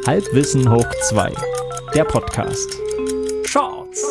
Halbwissen hoch 2, der Podcast. Shorts.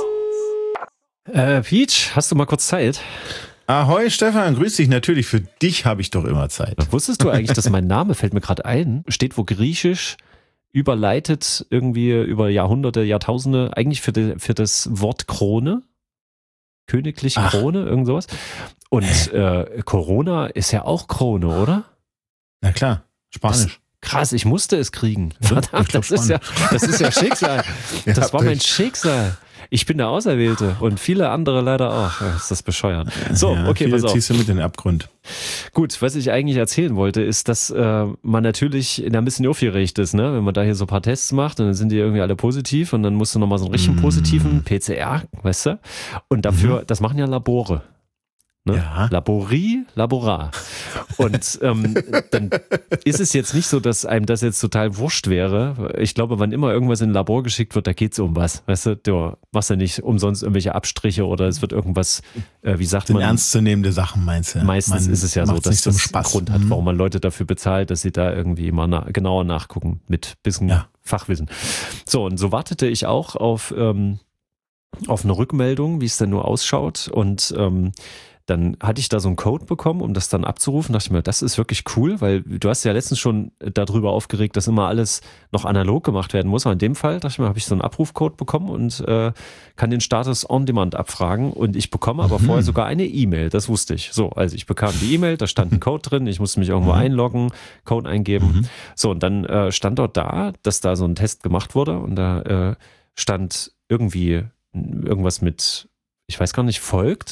Peach, hast du mal kurz Zeit? Ahoi Stefan, grüß dich. Natürlich, für dich habe ich doch immer Zeit. Wusstest du eigentlich, dass mein Name, fällt mir gerade ein, steht wo griechisch überleitet irgendwie über Jahrhunderte, Jahrtausende, eigentlich für das Wort Krone? Königlich Krone, irgend sowas. Und Corona ist ja auch Krone, oder? Na klar, Spanisch. Krass, ich musste es kriegen. Verdammt, das ist ja Schicksal. Das war mein Schicksal. Ich bin der Auserwählte und viele andere leider auch. Ist das bescheuert. So, ja, okay, pass auf. Ziehst du mit in den Abgrund. Gut, was ich eigentlich erzählen wollte, ist, dass man natürlich ein bisschen aufgeregt ist, ne? Wenn man da hier so ein paar Tests macht und dann sind die irgendwie alle positiv und dann musst du nochmal so einen richtigen positiven PCR, weißt du? Und dafür, das machen ja Labore. Ne? Ja. Laborar. Und dann ist es jetzt nicht so, dass einem das jetzt total wurscht wäre. Ich glaube, wann immer irgendwas in ein Labor geschickt wird, da geht es um was. Weißt du machst ja nicht umsonst irgendwelche Abstriche oder es wird irgendwas, wie sagt man? Ernstzunehmende Sachen meinst du? Meistens ist es ja so, dass das einen Grund hat, warum man Leute dafür bezahlt, dass sie da irgendwie immer genauer nachgucken mit bisschen Fachwissen. So, und so wartete ich auch auf eine Rückmeldung, wie es denn nur ausschaut, und dann hatte ich da so einen Code bekommen, um das dann abzurufen. Da dachte ich mir, das ist wirklich cool, weil du hast ja letztens schon darüber aufgeregt, dass immer alles noch analog gemacht werden muss. Aber in dem Fall, dachte ich mir, habe ich so einen Abrufcode bekommen und kann den Status on demand abfragen. Und ich bekomme aber vorher sogar eine E-Mail, das wusste ich. So, also ich bekam die E-Mail, da stand ein Code drin, ich musste mich irgendwo einloggen, Code eingeben. So, und dann stand dort dass da so ein Test gemacht wurde und da stand irgendwie irgendwas mit, ich weiß gar nicht,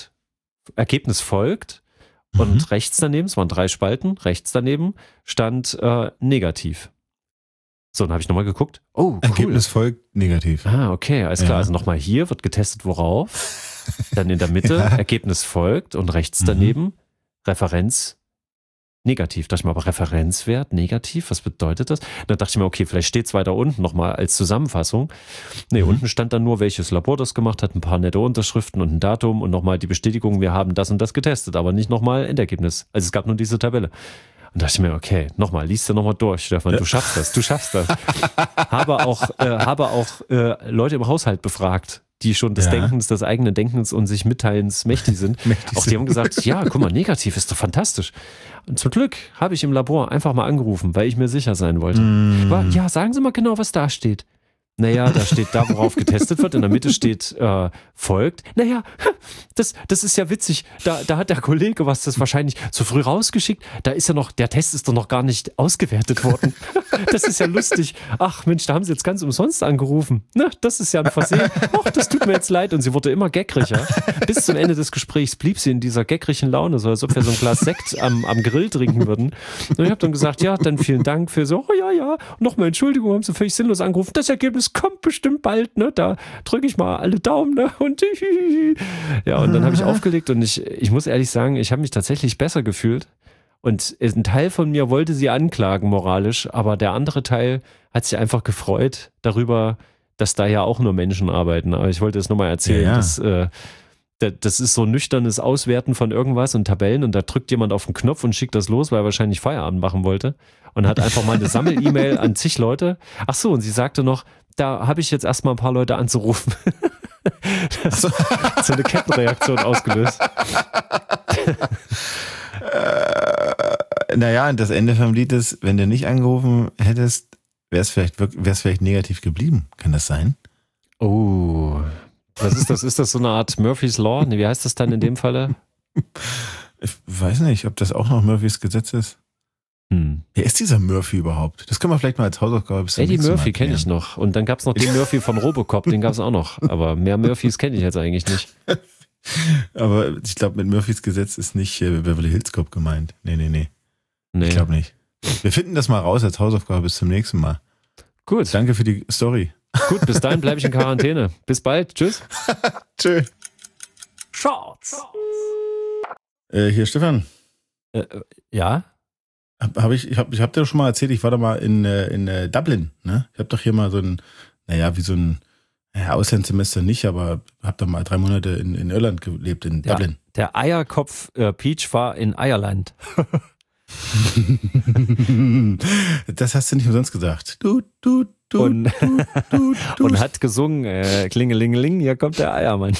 Ergebnis folgt und rechts daneben, es waren 3 Spalten, rechts daneben stand negativ. So, dann habe ich nochmal geguckt. Oh, cool. Ergebnis folgt negativ. Okay, alles klar. Also nochmal hier wird getestet, worauf. Dann in der Mitte Ergebnis folgt und rechts daneben Referenz negativ. Da dachte ich mir, aber Referenzwert negativ, was bedeutet das? Dann dachte ich mir, okay, vielleicht steht es weiter unten nochmal als Zusammenfassung. Nee, unten stand dann nur, welches Labor das gemacht hat, ein paar nette Unterschriften und ein Datum und nochmal die Bestätigung, wir haben das und das getestet, aber nicht nochmal Endergebnis. Also es gab nur diese Tabelle. Und da dachte ich mir, okay, liest du nochmal durch, Stefan, du schaffst das. Habe auch Leute im Haushalt befragt, die schon des eigenen Denkens und sich Mitteilens mächtig sind. Auch die haben gesagt, ja, guck mal, negativ ist doch fantastisch. Und zum Glück habe ich im Labor einfach mal angerufen, weil ich mir sicher sein wollte. Ja, sagen Sie mal genau, was da steht. Naja, da steht da, worauf getestet wird. In der Mitte steht folgt. Naja, das ist ja witzig. Da hat der Kollege das wahrscheinlich zu früh rausgeschickt. Da ist ja noch, der Test ist doch noch gar nicht ausgewertet worden. Das ist ja lustig. Ach Mensch, da haben Sie jetzt ganz umsonst angerufen. Na, das ist ja ein Versehen. Ach, das tut mir jetzt leid. Und sie wurde immer gagriger. Bis zum Ende des Gesprächs blieb sie in dieser gaggrigen Laune, so als ob wir so ein Glas Sekt am Grill trinken würden. Und ich habe dann gesagt, ja, dann vielen Dank für so, ja. Nochmal Entschuldigung, haben Sie völlig sinnlos angerufen. Das Ergebnis kommt bestimmt bald, ne? Da drücke ich mal alle Daumen, ne? Und dann habe ich aufgelegt und ich muss ehrlich sagen, ich habe mich tatsächlich besser gefühlt. Und ein Teil von mir wollte sie anklagen moralisch, aber der andere Teil hat sich einfach gefreut darüber, dass da ja auch nur Menschen arbeiten. Aber ich wollte es nochmal erzählen, das ist so nüchternes Auswerten von irgendwas und Tabellen und da drückt jemand auf den Knopf und schickt das los, weil er wahrscheinlich Feierabend machen wollte und hat einfach mal eine Sammel-E-Mail an zig Leute. Ach so, und sie sagte noch, da habe ich jetzt erstmal ein paar Leute anzurufen. Das hat so eine Kettenreaktion ausgelöst. Naja, und das Ende vom Lied ist, wenn du nicht angerufen hättest, wäre es vielleicht negativ geblieben. Kann das sein? Oh, was ist das? Ist das so eine Art Murphy's Law? Nee, wie heißt das dann in dem Falle? Ich weiß nicht, ob das auch noch Murphys Gesetz ist. Wer ist dieser Murphy überhaupt? Das können wir vielleicht mal als Hausaufgabe bis zum Eddie nächsten Mal Murphy kenne ich noch. Und dann gab es noch den Murphy von Robocop, den gab es auch noch. Aber mehr Murphys kenne ich jetzt eigentlich nicht. Aber ich glaube, mit Murphys Gesetz ist nicht Beverly Hills Cop gemeint. Nee. Ich glaube nicht. Wir finden das mal raus als Hausaufgabe bis zum nächsten Mal. Gut. Danke für die Story. Gut, bis dahin bleibe ich in Quarantäne. Bis bald. Tschüss. Tschö. Shorts. Hier, Stefan. Ja? Ich hab dir schon mal erzählt, ich war da mal in Dublin, ne? Ich habe doch hier mal so ein Auslandssemester nicht, aber habe da mal 3 Monate in Irland gelebt, in Dublin. Der Eierkopf Peach war in Irland. Das hast du nicht umsonst gesagt. Du und hat gesungen, Klingelingeling, hier kommt der Eiermann.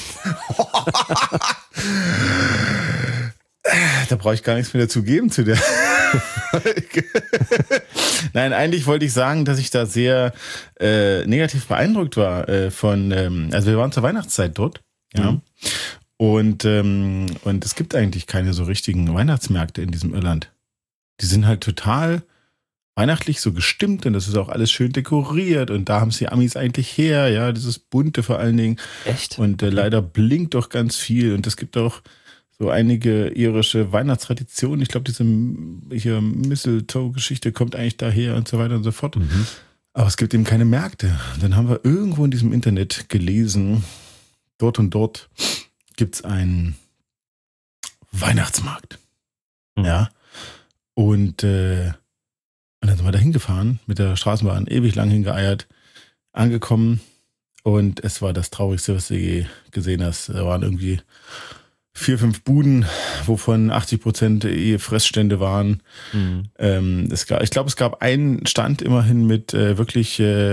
Da brauche ich gar nichts mehr dazu geben zu der Folge. Nein, eigentlich wollte ich sagen, dass ich da sehr negativ beeindruckt war also wir waren zur Weihnachtszeit dort, ja. Mhm. Und es gibt eigentlich keine so richtigen Weihnachtsmärkte in diesem Irland. Die sind halt total weihnachtlich so gestimmt und das ist auch alles schön dekoriert und da haben es die Amis eigentlich her, ja, dieses Bunte vor allen Dingen. Echt? Und leider blinkt doch ganz viel und es gibt auch so einige irische Weihnachtstraditionen. Ich glaube, diese hier Mistletoe-Geschichte kommt eigentlich daher und so weiter und so fort. Mhm. Aber es gibt eben keine Märkte. Dann haben wir irgendwo in diesem Internet gelesen, dort und dort gibt's einen Weihnachtsmarkt. Mhm. Ja. Und dann sind wir da hingefahren, mit der Straßenbahn, ewig lang hingeeiert, angekommen und es war das Traurigste, was du je gesehen hast. Da waren irgendwie 4-5 Buden, wovon 80% Fressstände waren. Mhm. Ich glaube, es gab einen Stand immerhin mit wirklich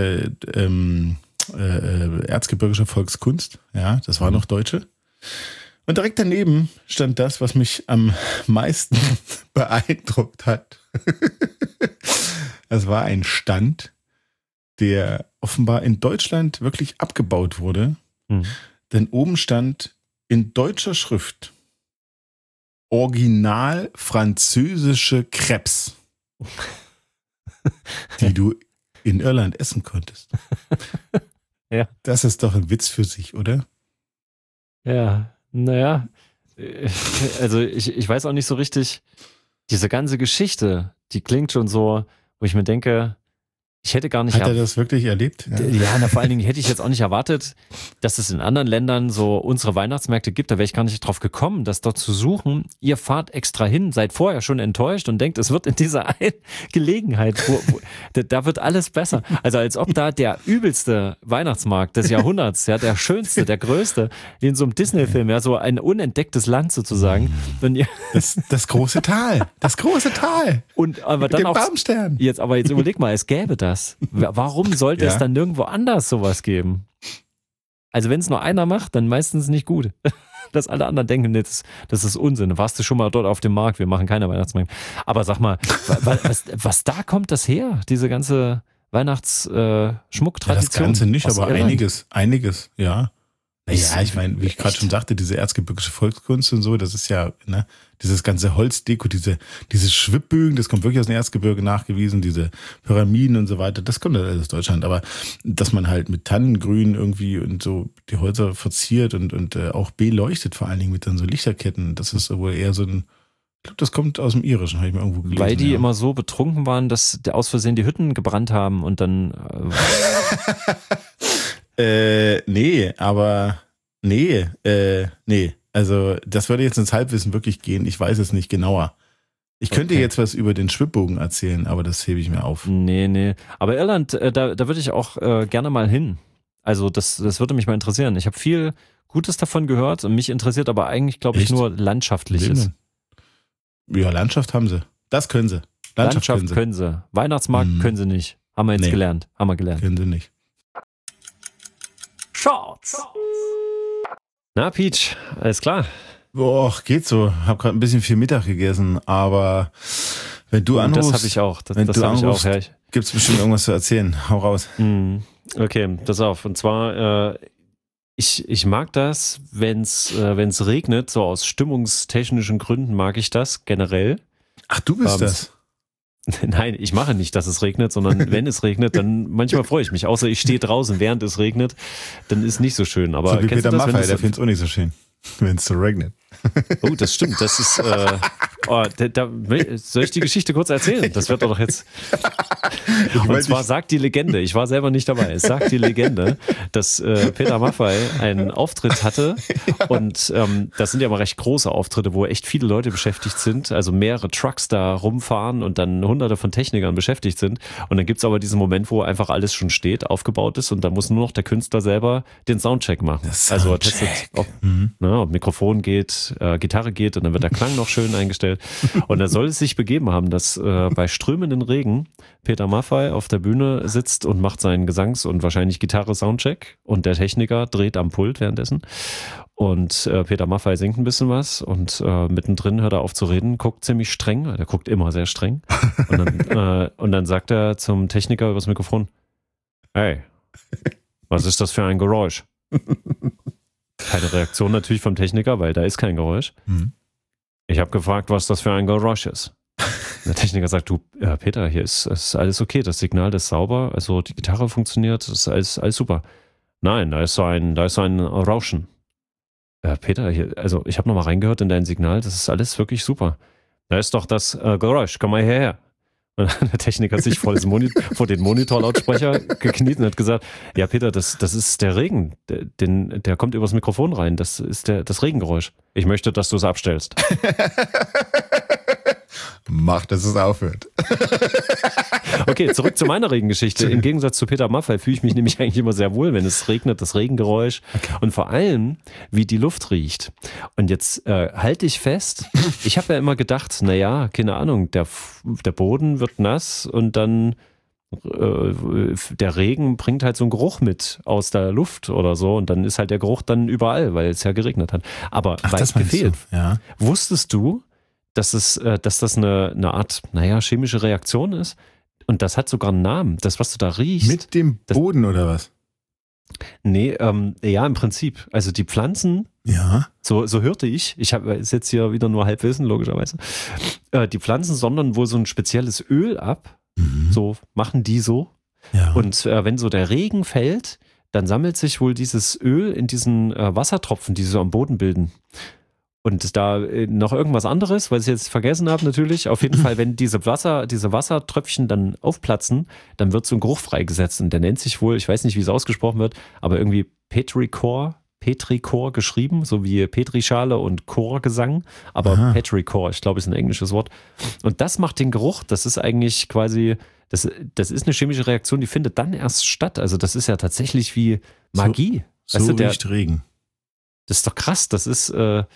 erzgebirgischer Volkskunst. Ja, das war noch Deutsche. Und direkt daneben stand das, was mich am meisten beeindruckt hat. Das war ein Stand, der offenbar in Deutschland wirklich abgebaut wurde. Mhm. Denn oben stand in deutscher Schrift original französische Crêpes, die du in Irland essen konntest. Ja. Das ist doch ein Witz für sich, oder? Ja, naja, also ich weiß auch nicht so richtig, diese ganze Geschichte, die klingt schon so, wo ich mir denke, ich hätte gar nicht... Hat er das wirklich erlebt? Ja, vor allen Dingen hätte ich jetzt auch nicht erwartet, dass es in anderen Ländern so unsere Weihnachtsmärkte gibt. Da wäre ich gar nicht drauf gekommen, das dort zu suchen. Ihr fahrt extra hin, seid vorher schon enttäuscht und denkt, es wird in dieser einen Gelegenheit, da wird alles besser. Also als ob da der übelste Weihnachtsmarkt des Jahrhunderts, ja, der schönste, der größte, wie in so einem Disney-Film, ja, so ein unentdecktes Land sozusagen. Und das große Tal, das große Tal. Und aber dann mit dem auch Baumstern. Jetzt überleg mal, es gäbe das. Warum sollte es dann nirgendwo anders sowas geben? Also wenn es nur einer macht, dann meistens nicht gut. Dass alle anderen denken, das ist Unsinn. Warst du schon mal dort auf dem Markt? Wir machen keine Weihnachtsmärkte. Aber sag mal, was da kommt das her? Diese ganze Weihnachtsschmucktradition? Das Ganze nicht, aber Irland? einiges, ja. Ja, ich meine, wie ich gerade schon sagte, diese erzgebirgische Volkskunst und so, das ist ja, ne, dieses ganze Holzdeko, diese Schwibbögen, das kommt wirklich aus dem Erzgebirge nachgewiesen, diese Pyramiden und so weiter, das kommt aus Deutschland. Aber dass man halt mit Tannengrün irgendwie und so die Häuser verziert und auch beleuchtet, vor allen Dingen mit dann so Lichterketten, das ist wohl eher so ein, ich glaube, das kommt aus dem Irischen, habe ich mal irgendwo gelesen. Weil die immer so betrunken waren, dass aus Versehen die Hütten gebrannt haben und dann... Nee. Also, das würde jetzt ins Halbwissen wirklich gehen. Ich weiß es nicht genauer. Ich könnte jetzt was über den Schwibbogen erzählen, aber das hebe ich mir auf. Nee. Aber Irland, da würde ich auch gerne mal hin. Also, das würde mich mal interessieren. Ich habe viel Gutes davon gehört und mich interessiert aber eigentlich, glaube ich, nur Landschaftliches. Ja, Landschaft haben sie. Das können sie. Landschaft können sie. Weihnachtsmarkt können sie nicht. Haben wir jetzt gelernt. Können sie nicht. Shorts. Na, Peach, alles klar? Boah, geht so. Hab gerade ein bisschen viel Mittag gegessen, aber wenn du anrufst... Das habe ich auch. Das habe ich auch, ja. Gibt's bestimmt irgendwas zu erzählen. Hau raus. Okay, pass auf. Und zwar, ich mag das, wenn's regnet, so aus stimmungstechnischen Gründen mag ich das generell. Ach, du bist das? Nein, ich mache nicht, dass es regnet, sondern wenn es regnet, dann manchmal freue ich mich. Außer ich stehe draußen, während es regnet, dann ist nicht so schön. Aber so wie Peter Maffay, der findet es auch nicht so schön, wenn es so regnet. Oh, das stimmt. Das ist. Soll ich die Geschichte kurz erzählen? Das wird doch jetzt. Und zwar sagt die Legende, ich war selber nicht dabei, es sagt die Legende, dass Peter Maffay einen Auftritt hatte und das sind ja immer recht große Auftritte, wo echt viele Leute beschäftigt sind, also mehrere Trucks da rumfahren und dann hunderte von Technikern beschäftigt sind und dann gibt es aber diesen Moment, wo einfach alles schon steht, aufgebaut ist und da muss nur noch der Künstler selber den Soundcheck machen. Also testet, ob Mikrofon geht, mit Gitarre geht und dann wird der Klang noch schön eingestellt. Und da soll es sich begeben haben, dass bei strömenden Regen Peter Maffay auf der Bühne sitzt und macht seinen Gesangs- und wahrscheinlich Gitarre-Soundcheck und der Techniker dreht am Pult währenddessen. Und Peter Maffay singt ein bisschen was und mittendrin hört er auf zu reden, guckt ziemlich streng, der guckt immer sehr streng. Und dann sagt er zum Techniker übers Mikrofon, hey, was ist das für ein Geräusch? Keine Reaktion natürlich vom Techniker, weil da ist kein Geräusch. Ich habe gefragt, was das für ein Geräusch ist. Der Techniker sagt, du, Peter, hier ist alles okay, das Signal ist sauber, also die Gitarre funktioniert, das ist alles super. Nein, da ist so ein Rauschen. Peter, hier, also ich habe nochmal reingehört in dein Signal, das ist alles wirklich super. Da ist doch das Geräusch, komm mal hierher. Und dann hat der Techniker sich vor den Monitorlautsprecher gekniet und hat gesagt, ja Peter, das ist der Regen, der kommt übers Mikrofon rein, das ist das Regengeräusch. Ich möchte, dass du es abstellst. Mach, dass es aufhört. Okay, zurück zu meiner Regengeschichte. Im Gegensatz zu Peter Maffay fühle ich mich nämlich eigentlich immer sehr wohl, wenn es regnet, das Regengeräusch und vor allem, wie die Luft riecht. Und jetzt halte ich fest, ich habe ja immer gedacht, naja, keine Ahnung, der Boden wird nass und dann der Regen bringt halt so einen Geruch mit aus der Luft oder so und dann ist halt der Geruch dann überall, weil es ja geregnet hat. Aber weit gefehlt. Ja. Wusstest du, dass das eine Art, chemische Reaktion ist? Und das hat sogar einen Namen. Das, was du da riechst. Mit dem Boden oder was? Nee, ja, im Prinzip. Also die Pflanzen, ja. so hörte ich ist jetzt hier wieder nur Halbwissen, logischerweise. Die Pflanzen sondern wohl so ein spezielles Öl ab. So machen die so. Ja. Und wenn so der Regen fällt, dann sammelt sich wohl dieses Öl in diesen Wassertropfen, die sie so am Boden bilden. Und da noch irgendwas anderes, weil ich jetzt vergessen habe natürlich. Auf jeden Fall, wenn diese Wassertröpfchen dann aufplatzen, dann wird so ein Geruch freigesetzt. Und der nennt sich wohl, ich weiß nicht, wie es ausgesprochen wird, aber irgendwie Petrichor geschrieben, so wie Petrischale und Chorgesang. Aber Petrichor, ich glaube, ist ein englisches Wort. Und das macht den Geruch, das ist eigentlich quasi, das ist eine chemische Reaktion, die findet dann erst statt. Also das ist ja tatsächlich wie Magie. So riecht Regen. Das ist doch krass, das ist...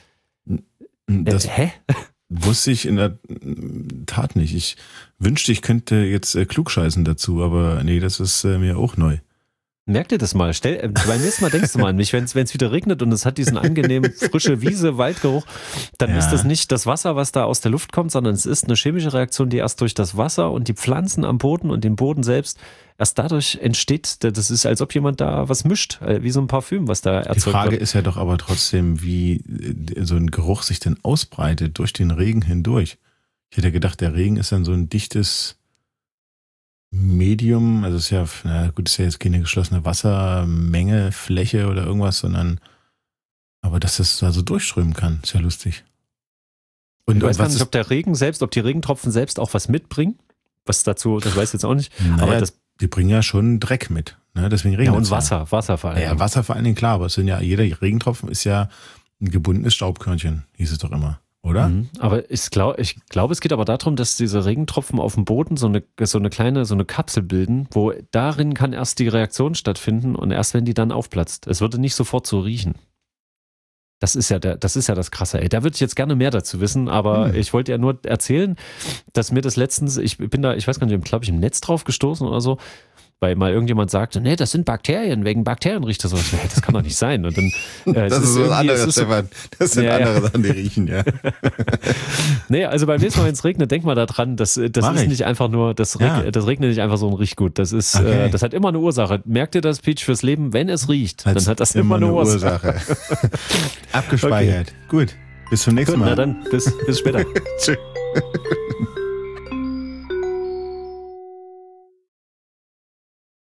hä? Wusste ich in der Tat nicht. Ich wünschte, ich könnte jetzt klugscheißen dazu, aber nee, das ist mir auch neu. Merk dir das mal. Beim nächsten Mal denkst du mal an mich, wenn es wieder regnet und es hat diesen angenehmen frische Wiese, Waldgeruch, dann ist das nicht das Wasser, was da aus der Luft kommt, sondern es ist eine chemische Reaktion, die erst durch das Wasser und die Pflanzen am Boden und den Boden selbst erst dadurch entsteht. Das ist, als ob jemand da was mischt, wie so ein Parfüm, was da erzeugt wird. Die Frage ist ja doch aber trotzdem, wie so ein Geruch sich denn ausbreitet durch den Regen hindurch. Ich hätte gedacht, der Regen ist dann so ein dichtes Medium, also ist ja, ist ja jetzt keine geschlossene Wassermenge, Fläche oder irgendwas, sondern aber dass das da so durchströmen kann, ist ja lustig. Und ich weiß gar nicht, ob die Regentropfen selbst auch was mitbringen, was dazu, das weiß ich jetzt auch nicht. Naja, aber die bringen ja schon Dreck mit, ne? Deswegen regnet es. Ja, und Wasser vor allem. Ja, Wasser vor allen Dingen, klar, aber es sind ja, jeder Regentropfen ist ja ein gebundenes Staubkörnchen, hieß es doch immer. Oder? Aber ich glaube, es geht aber darum, dass diese Regentropfen auf dem Boden so eine Kapsel bilden, wo darin kann erst die Reaktion stattfinden und erst wenn die dann aufplatzt. Es würde nicht sofort so riechen. Das ist ja das Krasse. Ey, da würde ich jetzt gerne mehr dazu wissen, aber ich wollte ja nur erzählen, dass mir das letztens, ich weiß gar nicht, glaube ich, im Netz drauf gestoßen oder so, weil mal irgendjemand sagte, nee, das sind Bakterien, wegen Bakterien riecht das so. Das kann doch nicht sein. Und dann, das ist was anderes, Stefan. Das sind andere Sachen, die riechen, ja. Nee, also beim nächsten Mal, wenn es regnet, denk mal daran, das ist nicht einfach nur, das regnet nicht einfach so und riecht gut. Das ist, das hat immer eine Ursache. Merkt ihr das, Peach, fürs Leben? Wenn es riecht, dann hat das immer eine Ursache. Abgespeichert. Okay. Gut. Bis zum nächsten Mal. Na dann, bis später. Tschüss.